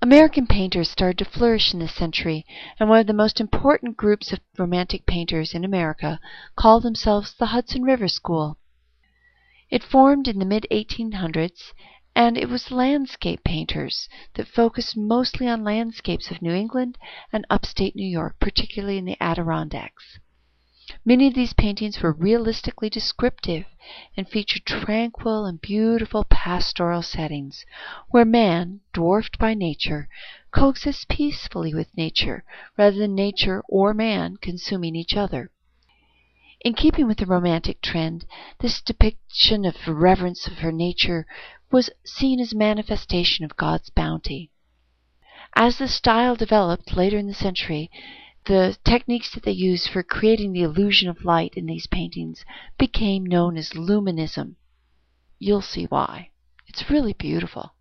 American painters started to flourish in this century, and one of the most important groups of Romantic painters in America called themselves the Hudson River School. It formed in the mid-1800s, and it was landscape painters that focused mostly on landscapes of New England and upstate New York, particularly in the Adirondacks. Many of these paintings were realistically descriptive and featured tranquil and beautiful pastoral settings, where man, dwarfed by nature, coexists peacefully with nature, rather than nature or man consuming each other. In keeping with the Romantic trend, this depiction of reverence for nature was seen as a manifestation of God's bounty. As the style developed later in the century, the techniques that they used for creating the illusion of light in these paintings became known as luminism. You'll see why. It's really beautiful.